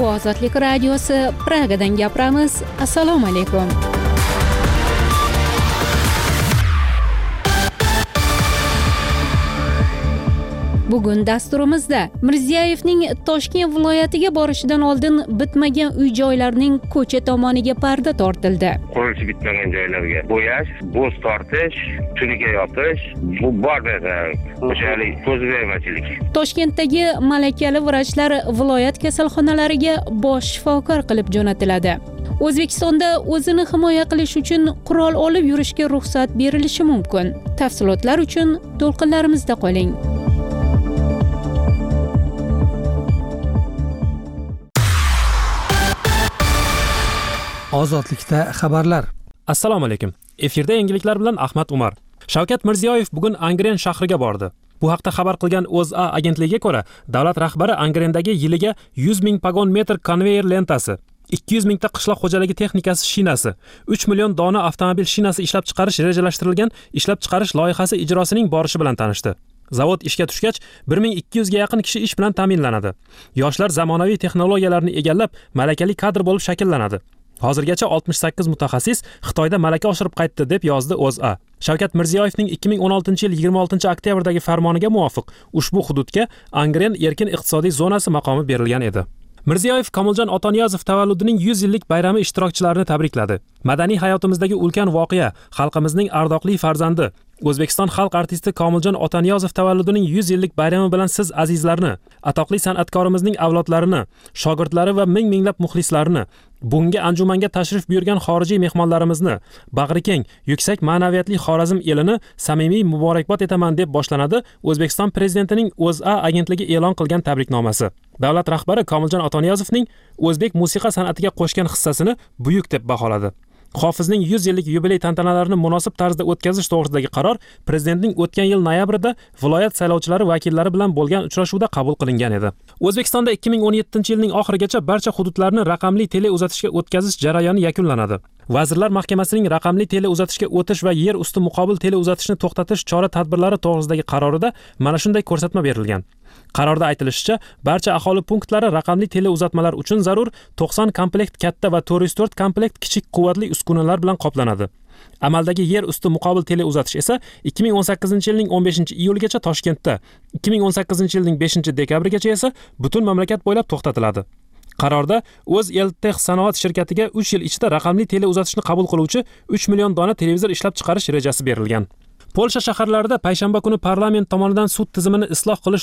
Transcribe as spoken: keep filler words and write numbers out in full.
Bu Ozodlik radiosi Pragadan gapiramiz. Assalomu alaykum. Bugun dasturimizda Mirziyoyevning Toshkent viloyatiga borishidan oldin bitmagan uy-joylarning ko'cha tomoniga parda tortildi. Qurilishi bitmagan joylarga bo'yash, bo'z tortish, tuniga yopish, bu bor bo'lsa, o'shalik ko'zbo'yamachilik. Toshkentdagi malakali vrachlar viloyat kasalxonalariga bosh shifokor qilib jo'natiladi. O'zbekistonda o'zini himoya qilish uchun qurol olib yurishga ruxsat berilishi mumkin. Tafsilotlar uchun to'lqinlarimizda qoling. Ozodlikda xabarlar. Assalomu alaykum. Efirda yangiliklar bilan Ahmad Umar. Shavkat Mirziyoyev bugun Angren shahriga bordi. Bu haqda xabar qilgan O'zA agentligiga ko'ra, davlat rahbari Angrendagi yiliga yuz ming pagon metr konveyer lentasi, ikki yuz mingta qishloq xo'jaligi texnikasi shinasi, uch million dona avtomobil shinasi ishlab chiqarish rejalashtirilgan ishlab chiqarish loyihasi ijrosining borishi bilan tanishdi. Zavod ishga tushgach, bir ming ikki yuz ga yaqin kishi ish bilan ta'minlanadi. Yoshlar zamonaviy texnologiyalarni egallab, malakali kadr bo'lib shakllanadi. Hozirgacha oltmish sakkiz mutaxassis Xitoyda malaka oshirib qaytdi, deb yozdi O'zA. Shavkat Mirziyoyevning ikki ming o'n oltinchi yil yigirma oltinchi oktyabrdagi farmoniga muvofiq ushbu hududga Angren erkin iqtisodiy zonasi maqomi berilgan edi. Mirziyoyev Komiljon Otaniyozov tavalludining yuz yillik bayrami ishtirokchilarini tabrikladi. Madaniy hayotimizdagi ulkan voqea, xalqimizning ardoqli farzandi, O'zbekiston xalq artisti Komiljon Otaniyozov tavalludining yuz yillik bayrami bilan siz azizlarni, atoqli san'atkorimizning avlodlarini, shogirdlari va ming-minglab muxlislarini, bunga anjumanga tashrif buyurgan xorijiy mehmonlarimizni, bag'rikeng, yuksak ma'naviyatli Xorazm elini samimiy muborakbod etaman deb boshlanadi O'zbekiston prezidentining O'zA agentligi e'lon qilgan tabriknomasi. Davlat rahbari Komiljon Otaniyozovning o'zbek musiqa san'atiga qo'shgan hissasini buyuk deb baholadi. Hofizning yuz yillik yubiley tantanalarini munosib tarzda o'tkazish to'g'risidagi qaror prezidentning o'tgan yil noyabrida viloyat saylovchilari vakillari bilan bo'lgan uchrashuvda qabul qilingan edi. O'zbekistonda ikki ming o'n yettinchi yilning oxirigacha barcha hududlarni raqamli tele uzatishga o'tkazish jarayoni yakunlanadi. Vazirlar Mahkamasining raqamli tele uzatishga o'tish va yer usti muqobil tele uzatishni to'xtatish chora-tadbirlari to'g'risidagi qarorida mana shunday ko'rsatma berilgan. Qarorda aytilishicha, barcha aholi punktlari raqamli tele uzatmalar uchun zarur to'qson komplekt katta va to'rt yuz to'rt komplekt kichik quvvatli uskunalar bilan qoplanadi. Amaldagi yer usti muqobil tele uzatish esa ikki ming o'n sakkizinchi yilning o'n beshinchi iyulgacha Toshkentda, ikki ming o'n sakkizinchi yilning beshinchi dekabrigacha esa butun mamlakat bo'ylab to'xtatiladi. Qarorda O'zeltex sanoat shirkatiga uch yil ichida raqamli tele uzatishni qabul qiluvchi uch million dona televizor ishlab chiqarish rejasi berilgan. Polsha shaharlarida payshanba kuni parlament tomonidan sud tizimini isloh qilish